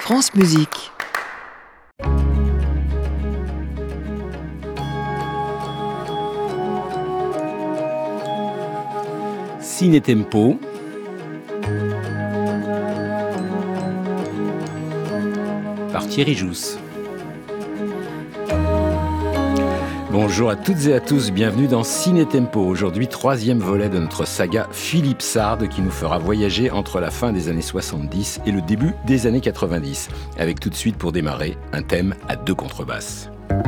France Musique. Ciné Tempo. Par Thierry Jousse. Bonjour à toutes et à tous, bienvenue dans Ciné Tempo. Aujourd'hui, troisième volet de notre saga Philippe Sard qui nous fera voyager entre la fin des années 70 et le début des années 90. Avec tout de suite pour démarrer, un thème à deux contrebasses.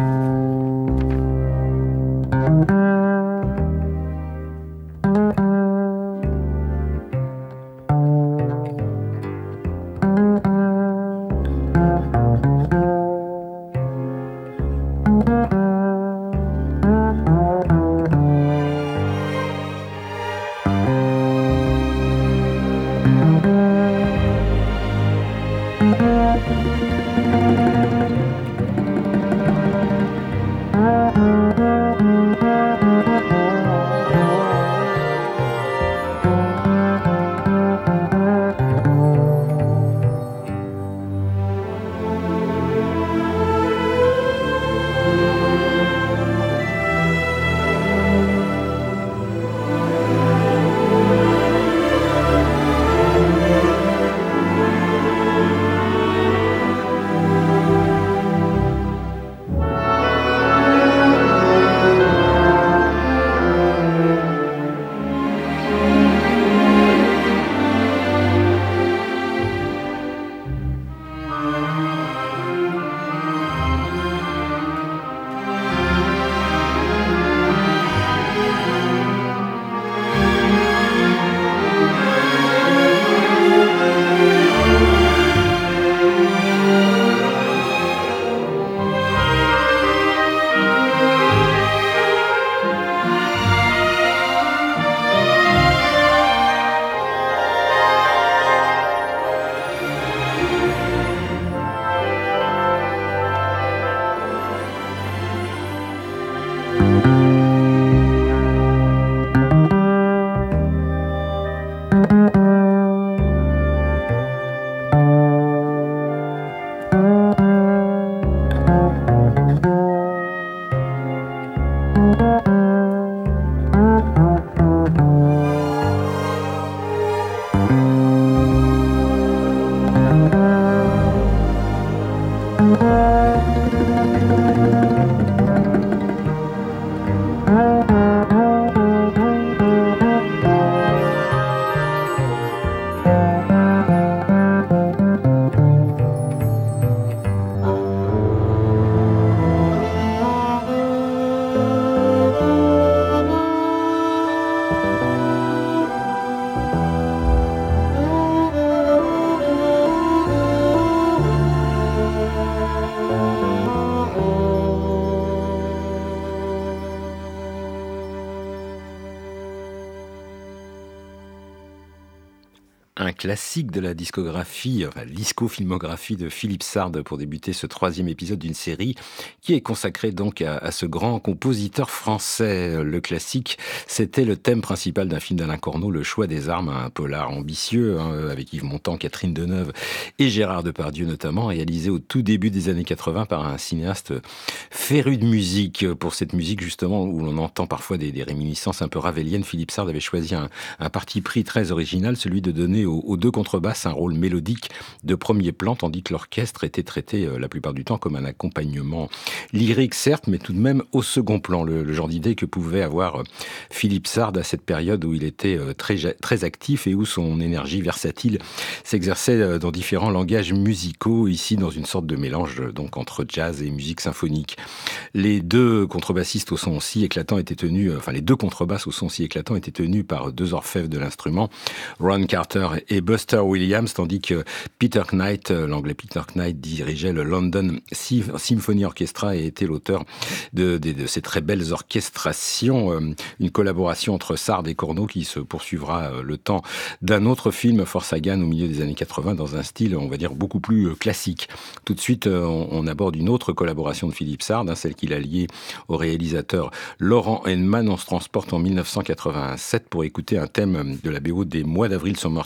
Classique de la discographie, disco-filmographie de Philippe Sard pour débuter ce troisième épisode d'une série qui est consacrée donc à ce grand compositeur français. Le classique, c'était le thème principal d'un film d'Alain Corneau, Le Choix des armes, un polar ambitieux avec Yves Montand, Catherine Deneuve et Gérard Depardieu notamment, réalisé au tout début des années 80 par un cinéaste féru de musique. Pour cette musique justement où l'on entend parfois des réminiscences un peu ravéliennes, Philippe Sard avait choisi un parti pris très original, celui de donner aux deux contrebasses un rôle mélodique de premier plan, tandis que l'orchestre était traité la plupart du temps comme un accompagnement lyrique, certes, mais tout de même au second plan. Le genre d'idée que pouvait avoir Philippe Sard à cette période où il était très actif et où son énergie versatile s'exerçait dans différents langages musicaux, ici dans une sorte de mélange donc entre jazz et musique symphonique. Les deux contrebassistes au son si éclatant étaient tenus, les deux contrebasses au son si éclatant étaient tenus par deux orfèvres de l'instrument, Ron Carter et Buster Williams, tandis que Peter Knight, l'anglais Peter Knight, dirigeait le London Symphony Orchestra et était l'auteur de ces très belles orchestrations. Une collaboration entre Sard et Corneau qui se poursuivra le temps d'un autre film, Force Sagan, au milieu des années 80, dans un style, on va dire, beaucoup plus classique. Tout de suite, on aborde une autre collaboration de Philippe Sard, celle qu'il a liée au réalisateur Laurent Henman. On se transporte en 1987 pour écouter un thème de la BO des Mois d'avril sont meurtriers, un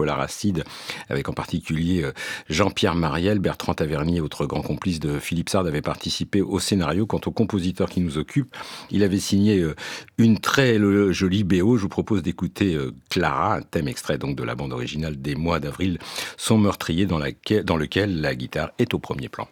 polar acide, avec en particulier Jean-Pierre Mariel, Bertrand Tavernier, autre grand complice de Philippe Sard, avait participé au scénario. Quant au compositeur qui nous occupe, il avait signé une très jolie BO. Je vous propose d'écouter Clara, un thème extrait donc de la bande originale des Mois d'avril, son meurtrier, dans lequel la guitare est au premier plan.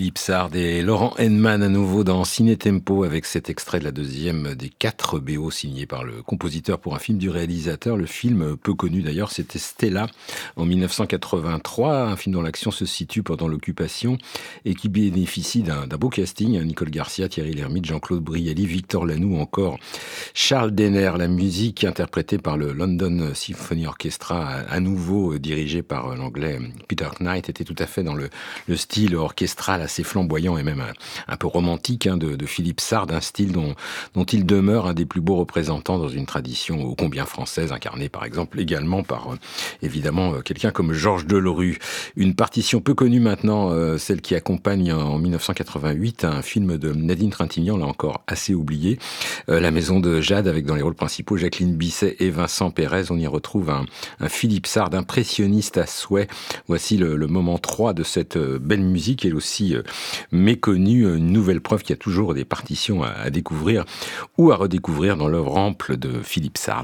Philippe Sard et Laurent Henman à nouveau dans Ciné Tempo avec cet extrait de la deuxième des 4 BO signés par le compositeur pour un film du réalisateur. Le film, peu connu d'ailleurs, c'était Stella en 1983, un film dont l'action se situe pendant l'occupation et qui bénéficie d'un beau casting. Nicole Garcia, Thierry Lhermitte, Jean-Claude Brialy, Victor Lanoux, encore Charles Denner. La musique interprétée par le London Symphony Orchestra, à nouveau dirigé par l'anglais Peter Knight, était tout à fait dans le style orchestral assez flamboyant et même un peu romantique de Philippe Sard, un style dont il demeure un des plus beaux représentants dans une tradition ô combien française, incarnée par exemple également par évidemment quelqu'un comme Georges Delerue. Une partition peu connue maintenant, celle qui accompagne en 1988 un film de Nadine Trintignant, là encore assez oublié, La Maison de Jade, avec dans les rôles principaux Jacqueline Bisset et Vincent Pérez. On y retrouve un Philippe Sard impressionniste à souhait. Voici le moment 3 de cette belle musique, elle aussi méconnue, une nouvelle preuve qu'il y a toujours des partitions à découvrir ou à redécouvrir dans l'œuvre ample de Philippe Sard.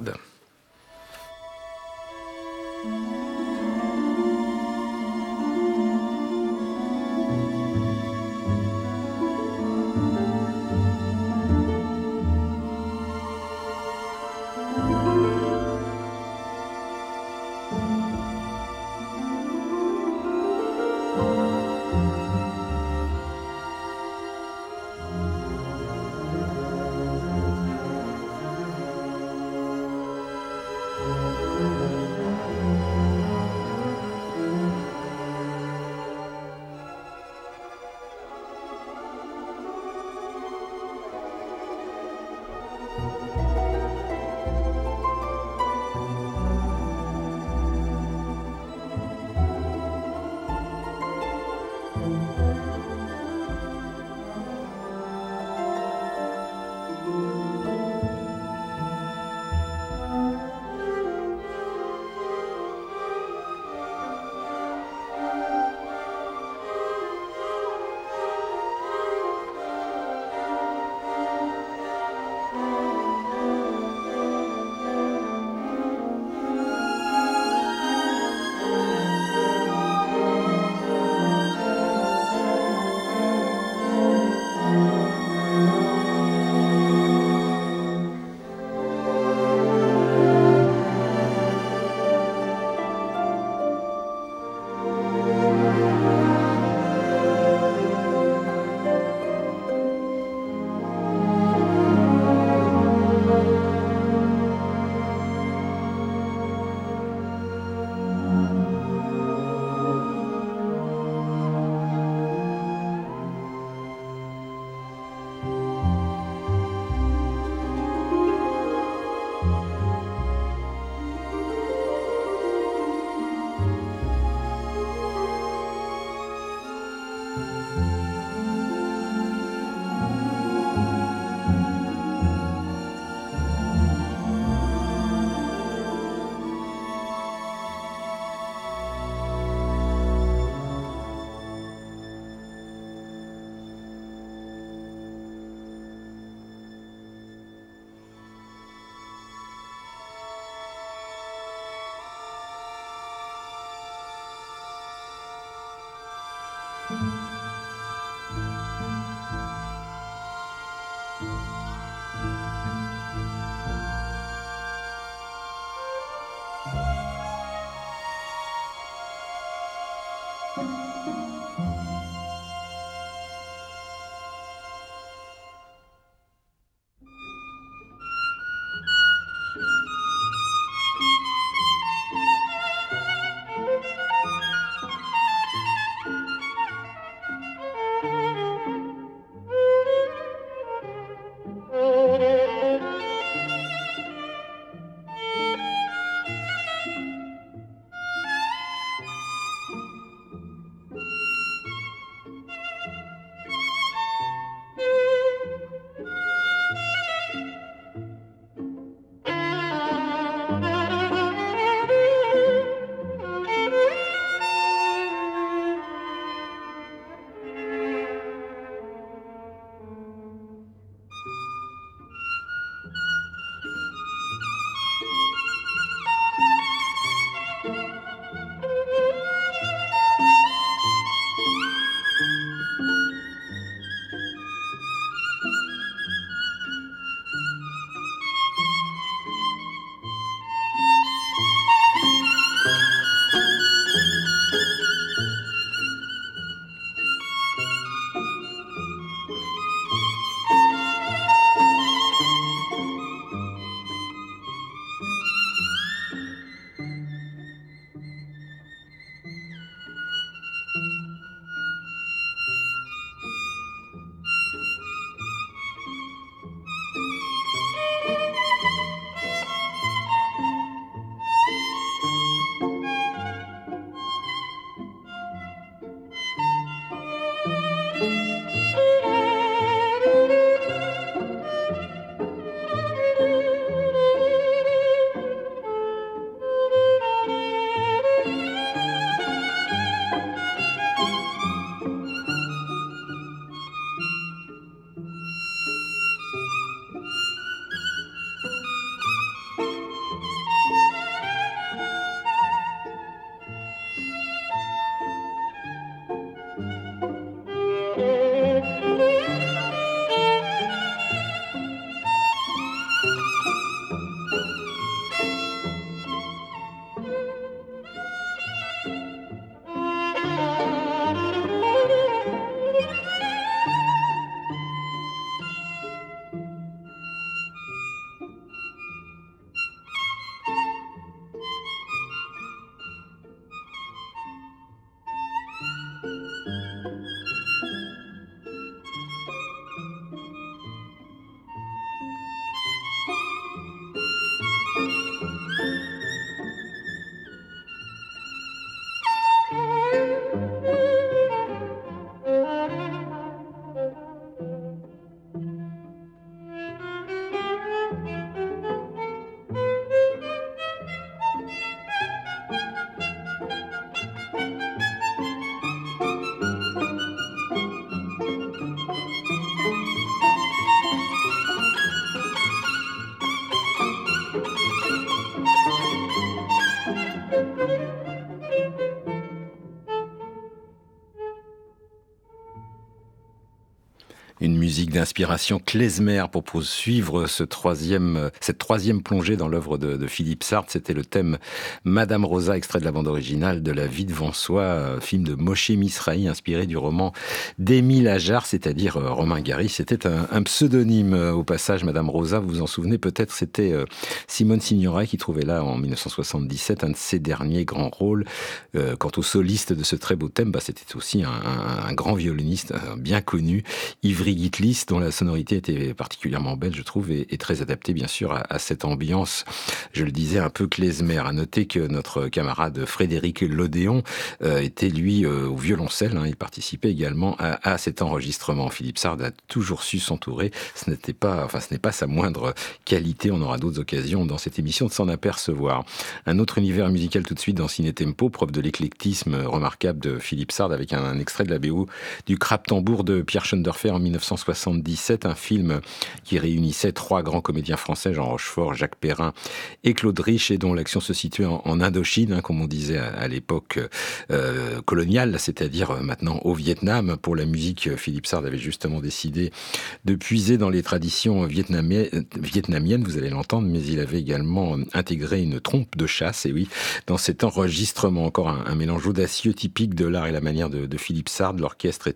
Une musique d'inspiration klezmer pour poursuivre cette troisième plongée dans l'œuvre de Philippe Sartre. C'était le thème Madame Rosa, extrait de la bande originale de La vie devant soi, film de Moshe Mizrahi, inspiré du roman d'Émile Ajar, c'est-à-dire Romain Gary. C'était un pseudonyme au passage, Madame Rosa, vous vous en souvenez peut-être, c'était Simone Signoret qui trouvait là en 1977 un de ses derniers grands rôles. Quant au soliste de ce très beau thème, c'était aussi un grand violoniste bien connu, Ivry Gitlis, dont la sonorité était particulièrement belle, je trouve, et très adaptée, bien sûr, à cette ambiance, je le disais, un peu klezmer. À noter que notre camarade Frédéric Lodéon était, lui, au violoncelle. Il participait également à cet enregistrement. Philippe Sard a toujours su s'entourer. Ce n'est pas sa moindre qualité. On aura d'autres occasions dans cette émission de s'en apercevoir. Un autre univers musical tout de suite dans Ciné Tempo, preuve de l'éclectisme remarquable de Philippe Sard, avec un extrait de la BO du Crabe-Tambour de Pierre Schoendoerfer en 1977, un film qui réunissait trois grands comédiens français, Jean Rochefort, Jacques Perrin et Claude Rich, et dont l'action se situait en Indochine, comme on disait à l'époque coloniale, c'est-à-dire maintenant au Vietnam. Pour la musique, Philippe Sard avait justement décidé de puiser dans les traditions vietnamiennes, vous allez l'entendre, mais il avait également intégré une trompe de chasse, et oui, dans cet enregistrement, encore un mélange audacieux typique de l'art et la manière de Philippe Sard. L'orchestre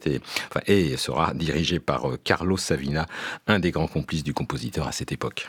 sera dirigé par Carlos Savina, un des grands complices du compositeur à cette époque.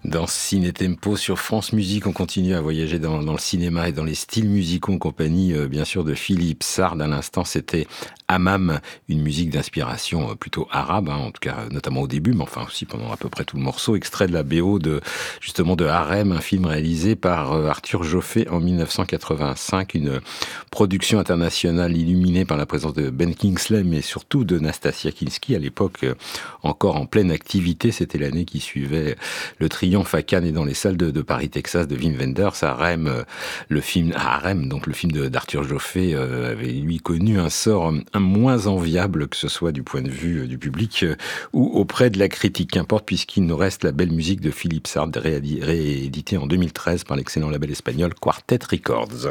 Dans Ciné Tempo sur France Musique, on continue à voyager dans le cinéma et dans les styles musicaux en compagnie, bien sûr, de Philippe Sard. À l'instant, c'était Hammam, une musique d'inspiration plutôt arabe, en tout cas, notamment au début, mais enfin aussi pendant à peu près tout le morceau, extrait de la BO justement de Harem, un film réalisé par Arthur Joffé en 1985, une production internationale illuminée par la présence de Ben Kingsley, mais surtout de Nastasia Kinski, à l'époque encore en pleine activité. C'était l'année qui suivait le triomphe à Cannes et dans les salles de Paris, Texas, de Wim Wenders. Harem, le film Harem, donc le film d'Arthur Joffé, avait lui connu un sort un moins enviable, que ce soit du point de vue du public ou auprès de la critique. Qu'importe, puisqu'il nous reste la belle musique de Philippe Sard, rééditée en 2013 par l'excellent label espagnol Quartet Records.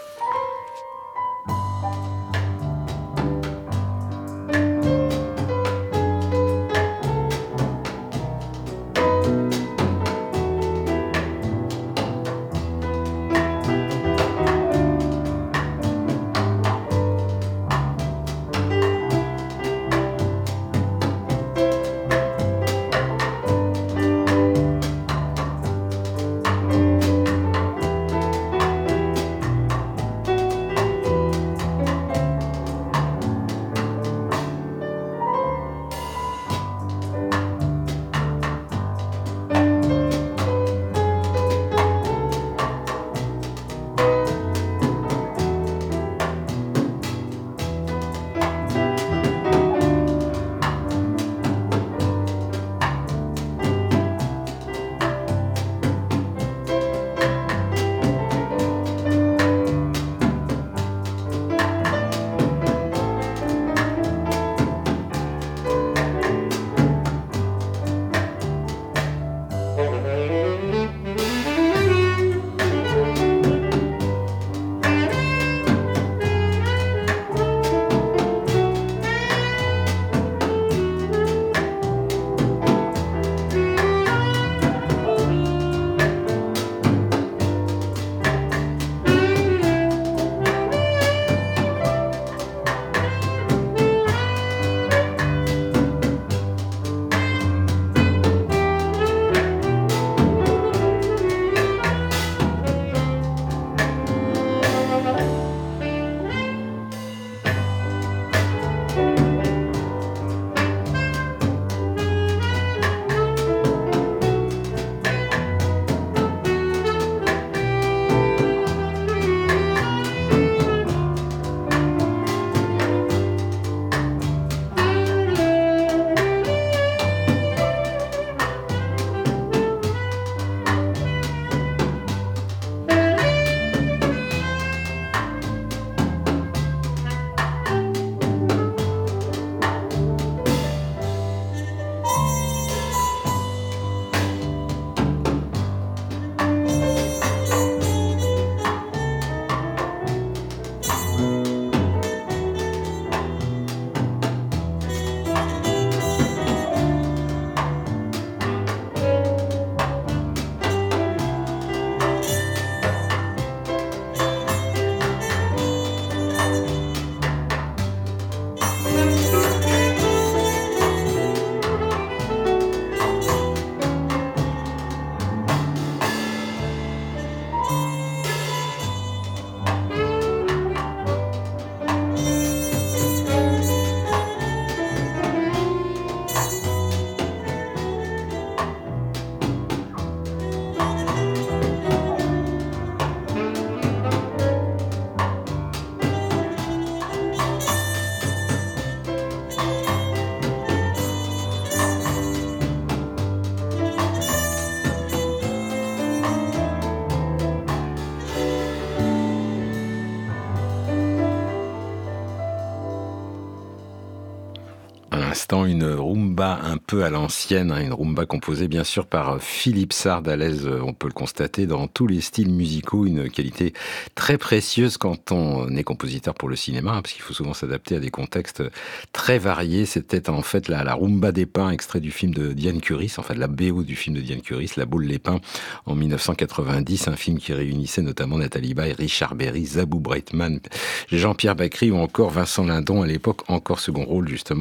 Une rumba un peu à l'ancienne, une rumba composée bien sûr par Philippe Sard, à l'aise, on peut le constater, dans tous les styles musicaux, une qualité très précieuse quand on est compositeur pour le cinéma, parce qu'il faut souvent s'adapter à des contextes très variés. C'était en fait la rumba des pins, extrait du film de Diane Curis, enfin de la BO du film de Diane Curis, La Boule les Pins, en 1990, un film qui réunissait notamment Nathalie Baye, Richard Berry, Zabou Breitman, Jean-Pierre Bacry ou encore Vincent Lindon, à l'époque encore second rôle justement. Le style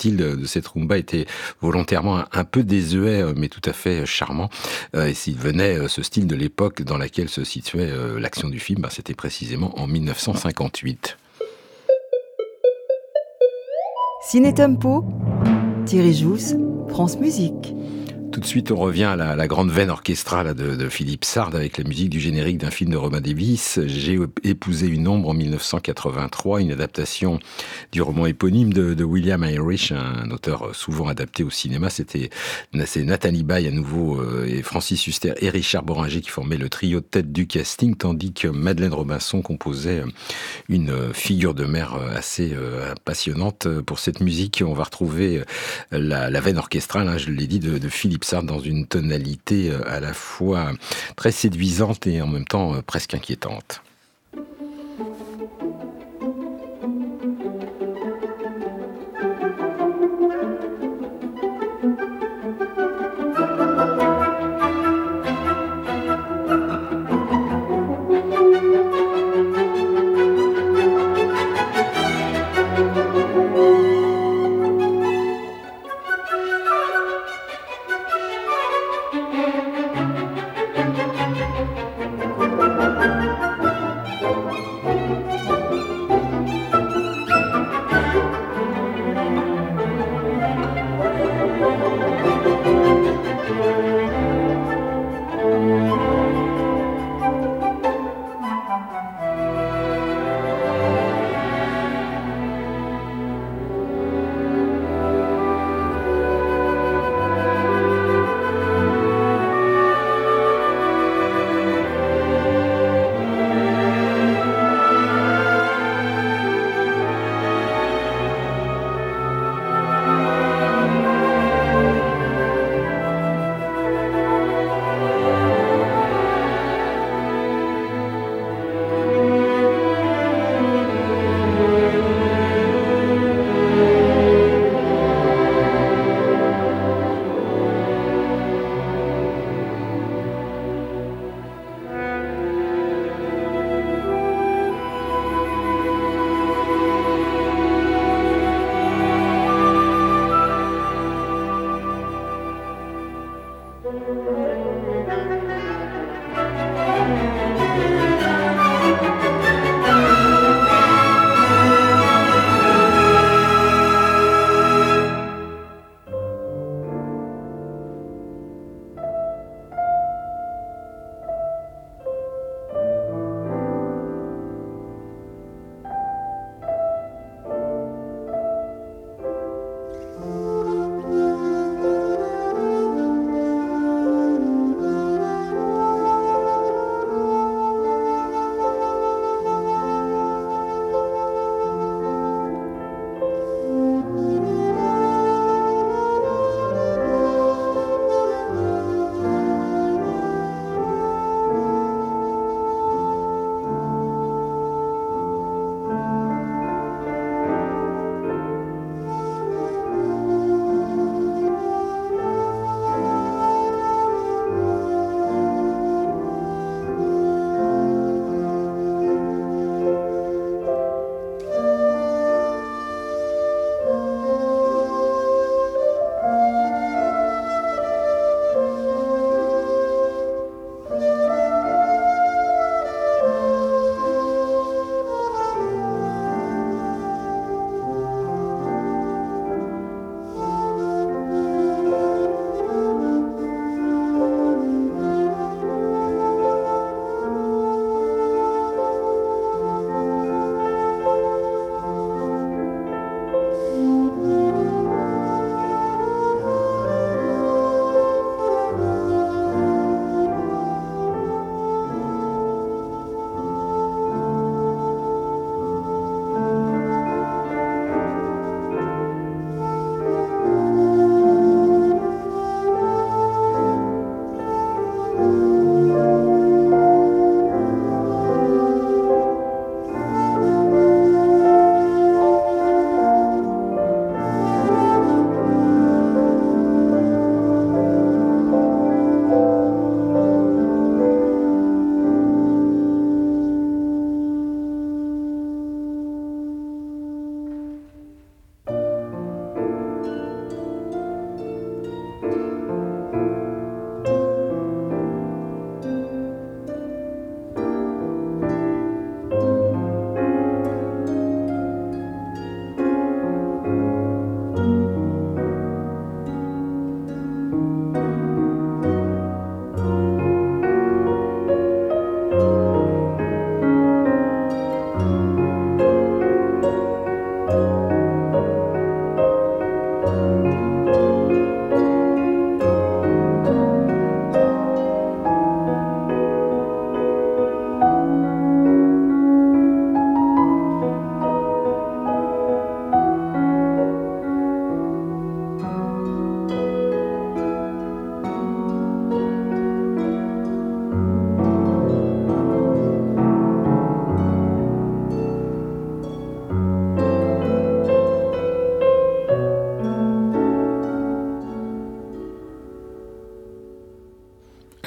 style de cette rumba était volontairement un peu désuet, mais tout à fait charmant. Et s'il venait, ce style de l'époque dans laquelle se situait l'action du film, c'était précisément en 1958. Ciné Tempo, Thierry Jousse, France Musique. Tout de suite, on revient à la grande veine orchestrale de Philippe Sard avec la musique du générique d'un film de Romain Davis. J'ai épousé une ombre en 1983, une adaptation du roman éponyme de William Irish, un auteur souvent adapté au cinéma. C'est Nathalie Baye à nouveau et Francis Huster et Richard Boringer qui formaient le trio de tête du casting, tandis que Madeleine Robinson composait une figure de mère assez passionnante. Pour cette musique, on va retrouver la veine orchestrale, je l'ai dit, de Philippe Sard dans une tonalité à la fois très séduisante et en même temps presque inquiétante.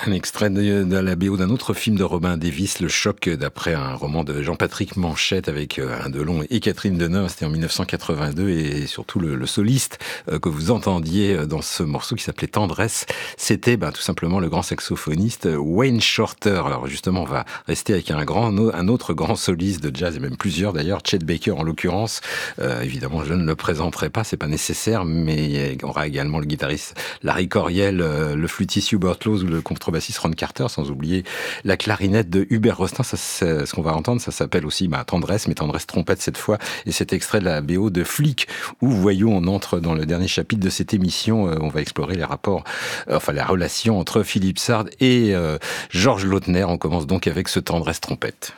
Un extrait de la BO d'un autre film de Robin Davis, Le Choc, d'après un roman de Jean-Patrick Manchette avec Alain Delon et Catherine Deneuve. C'était en 1982 et surtout le soliste que vous entendiez dans ce morceau qui s'appelait Tendresse, c'était tout simplement le grand saxophoniste Wayne Shorter. Alors justement, on va rester avec un autre grand soliste de jazz, et même plusieurs d'ailleurs, Chet Baker en l'occurrence. Évidemment, je ne le présenterai pas, c'est pas nécessaire, mais on aura également le guitariste Larry Coryell, le flûtiste Hubert Laws ou le contrebassiste Ron Carter, sans oublier la clarinette de Hubert Rostin. Ça, ce qu'on va entendre, ça s'appelle aussi Tendresse, mais Tendresse trompette cette fois, et cet extrait de la BO de Flic, où voyons, on entre dans le dernier chapitre de cette émission, on va explorer les rapports, la relation entre Philippe Sard et Georges Lautner. On commence donc avec ce Tendresse trompette.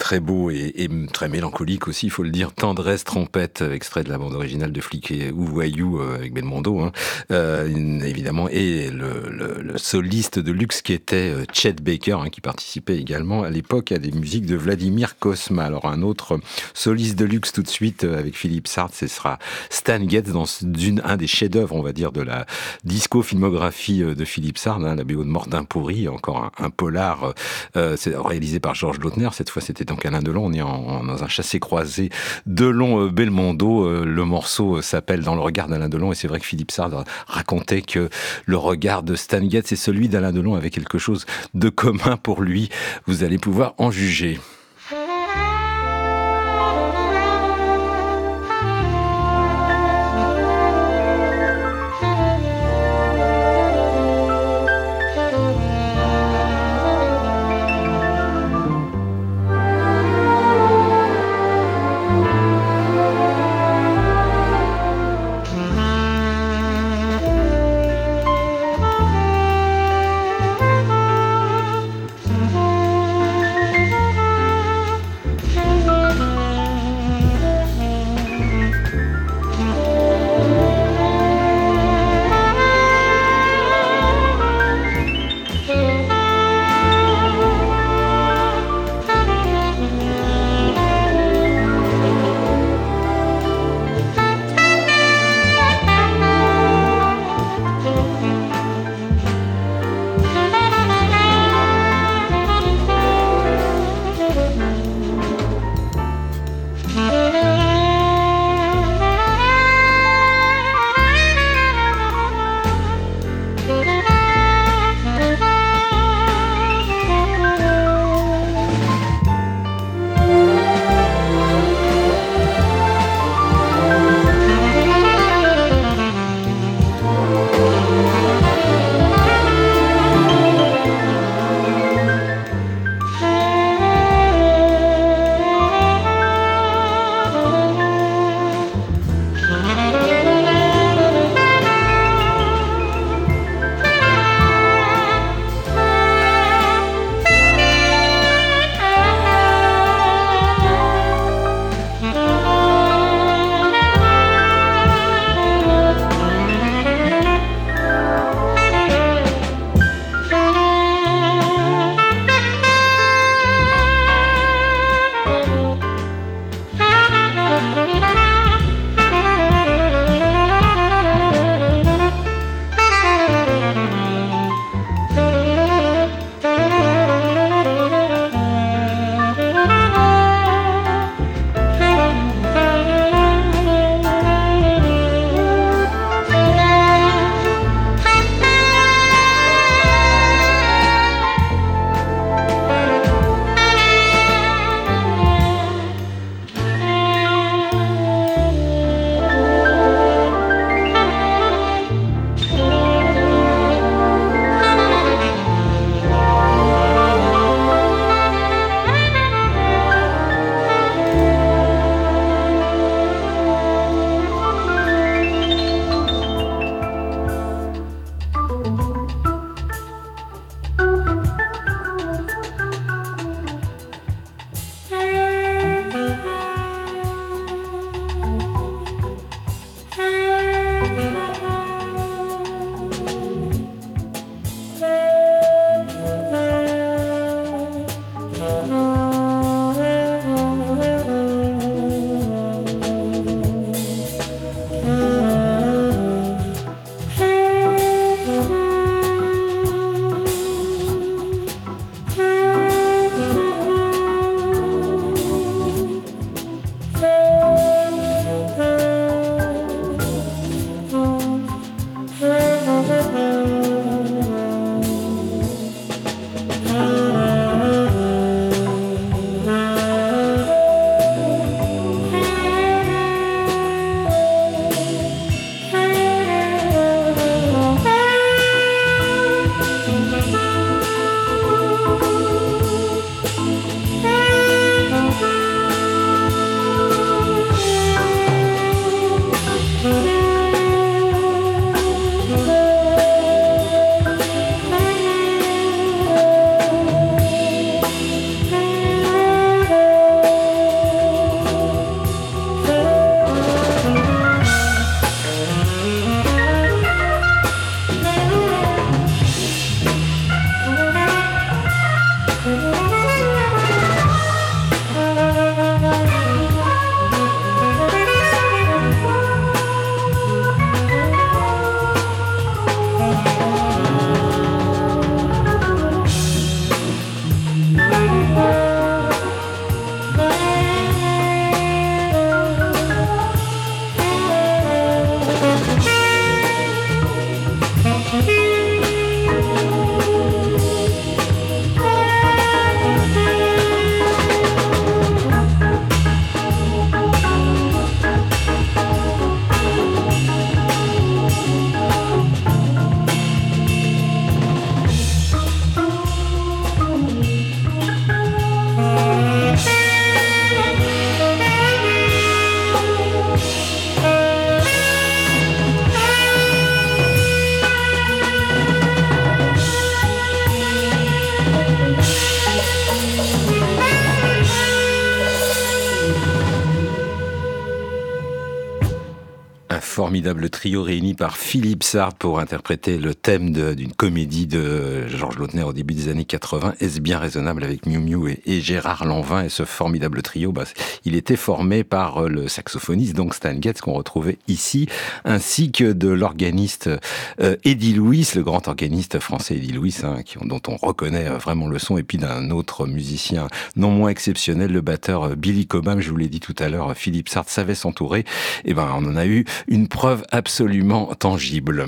très beau et très mélancolique aussi, il faut le dire. Tendresse, trompette, extrait de la bande originale de Flic et ou Voyou avec Belmondo, hein. Évidemment, et le soliste de luxe qui était Chet Baker, hein, qui participait également à l'époque à des musiques de Vladimir Cosma. Alors un autre soliste de luxe tout de suite avec Philippe Sard, ce sera Stan Getz dans un des chefs-d'œuvre, on va dire, de la disco-filmographie de Philippe Sard, hein, la BO de Mordin pourri, encore un polar c'est réalisé par Georges Lautner. Cette fois, c'était donc Alain Delon. On est dans un chassé-croisé Delon-Belmondo. Le morceau s'appelle Dans le regard d'Alain Delon. Et c'est vrai que Philippe Sard racontait que le regard de Stan Getz et celui d'Alain Delon avaient quelque chose de commun pour lui. Vous allez pouvoir en juger. formidable trio réuni par Philippe Sard pour interpréter le thème d'une comédie de Georges Lautner au début des années 80. Est-ce bien raisonnable avec Miu Miu et Gérard Lanvin? Et ce formidable trio, il était formé par le saxophoniste, donc Stan Getz, qu'on retrouvait ici, ainsi que de l'organiste Eddie Louis, le grand organiste français Eddie Louis, dont on reconnaît vraiment le son, et puis d'un autre musicien non moins exceptionnel, le batteur Billy Cobham. Je vous l'ai dit tout à l'heure, Philippe Sard savait s'entourer. Et on en a eu une preuve absolument tangible.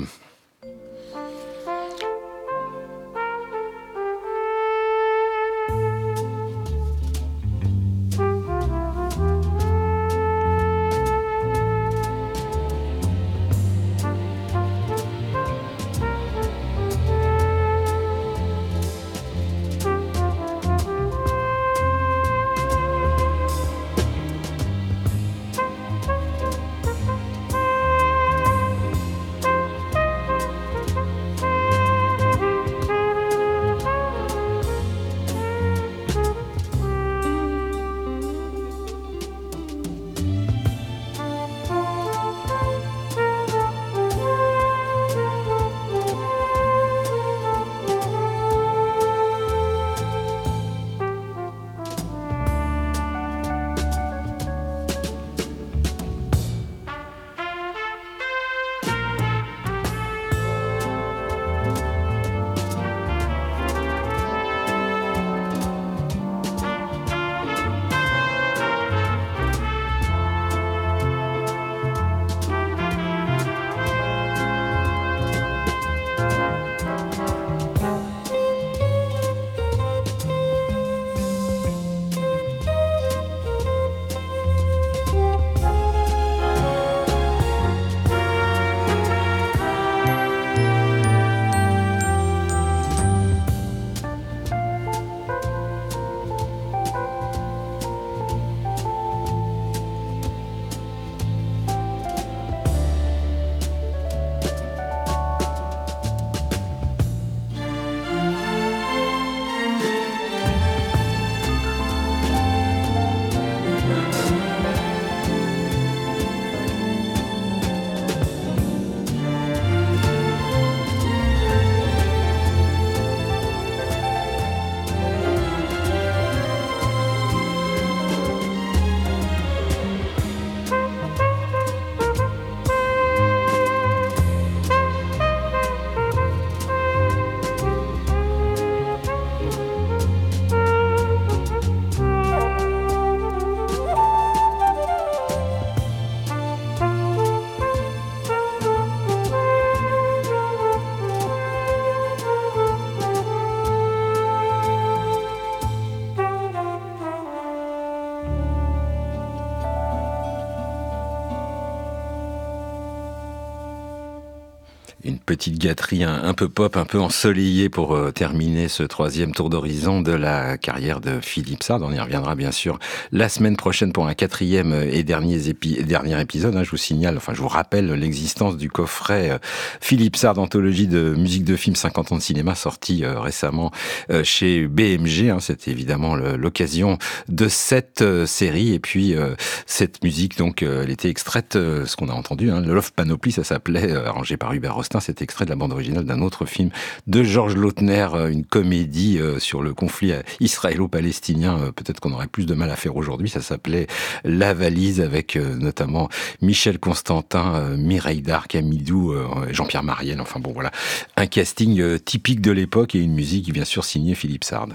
Une petite gâterie un peu pop, un peu ensoleillée pour terminer ce troisième tour d'horizon de la carrière de Philippe Sard. On y reviendra bien sûr la semaine prochaine pour un quatrième et dernier épisode. Je vous signale, je vous rappelle l'existence du coffret Philippe Sard, anthologie de musique de film 50 ans de cinéma, sorti récemment chez BMG. C'est évidemment l'occasion de cette série. Et puis cette musique, donc, elle était extraite, ce qu'on a entendu, le Love Panoply, ça s'appelait, arrangé par Hubert Rostin. C'est extrait de la bande originale d'un autre film de Georges Lautner, une comédie sur le conflit israélo-palestinien. Peut-être qu'on aurait plus de mal à faire aujourd'hui. Ça s'appelait La Valise, avec notamment Michel Constantin, Mireille Darc, Amidou, Jean-Pierre Mariel. Voilà, un casting typique de l'époque et une musique bien sûr signée Philippe Sard.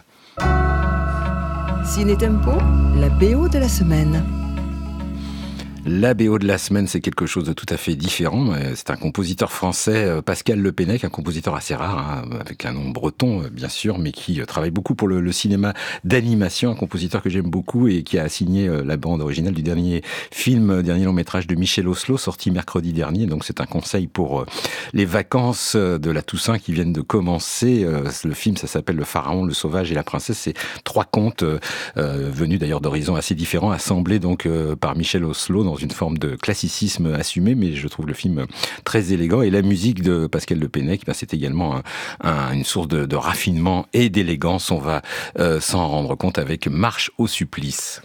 Ciné Tempo, la BO de la semaine. La BO de la semaine, c'est quelque chose de tout à fait différent. C'est un compositeur français, Pascal Le Pennec, un compositeur assez rare, avec un nom breton, bien sûr, mais qui travaille beaucoup pour le cinéma d'animation. Un compositeur que j'aime beaucoup et qui a signé la bande originale du dernier long métrage de Michel Oslo, sorti mercredi dernier. Donc c'est un conseil pour les vacances de la Toussaint qui viennent de commencer. Le film, ça s'appelle Le Pharaon, le Sauvage et la Princesse. C'est 3 contes venus d'ailleurs d'horizons assez différents, assemblés donc par Michel Oslo dans une forme de classicisme assumé, mais je trouve le film très élégant. Et la musique de Pascal Le Pennec, c'est également une source de raffinement et d'élégance. On va s'en rendre compte avec Marche au supplice.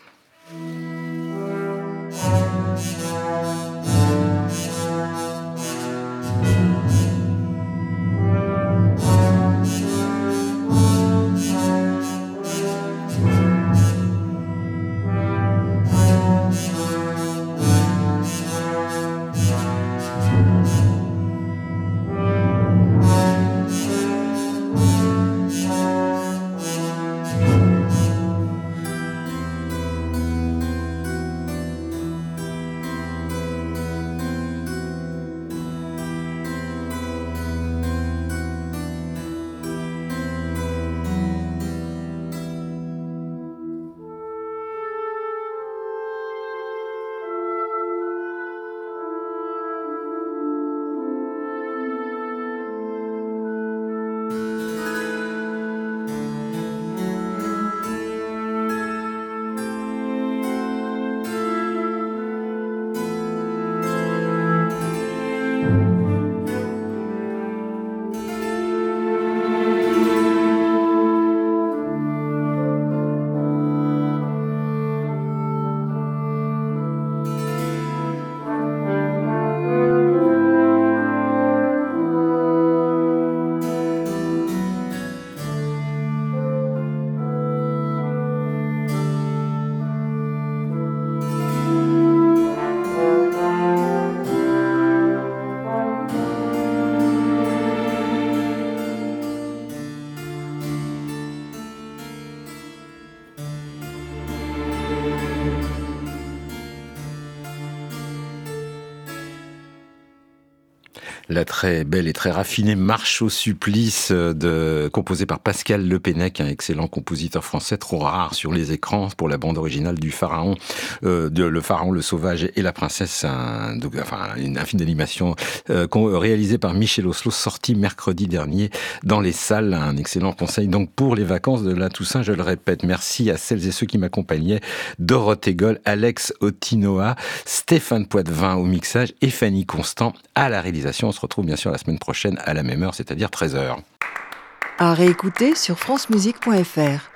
La très belle et très raffinée Marche au supplice composée par Pascal Le Pennec, un excellent compositeur français trop rare sur les écrans pour la bande originale du Pharaon, Le Pharaon, le Sauvage et la Princesse, un film d'animation réalisé par Michel Oslo, sorti mercredi dernier dans les salles. Un excellent conseil donc pour les vacances de la Toussaint, je le répète. Merci à celles et ceux qui m'accompagnaient: Dorothée Goll, Alex Otinoa, Stéphane Poitvin au mixage et Fanny Constant à la réalisation. On se retrouve bien sûr la semaine prochaine à la même heure, c'est-à-dire 13h. À réécouter sur francemusique.fr.